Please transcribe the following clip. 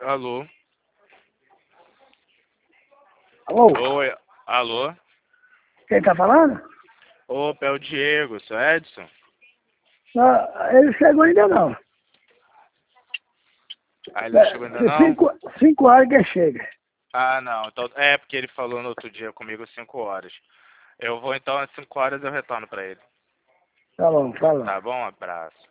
Alô? Alô? Oi, alô? Quem tá falando? Opa, é o Diego, seu Edson? Não, ele chegou ainda não. Ah, ele não chegou ainda não? Cinco horas que chega. Ah, não. Então, é porque ele falou no outro dia comigo 5 horas. Eu vou então às 5 horas eu retorno pra ele. Tá bom, fala. Tá bom? Abraço.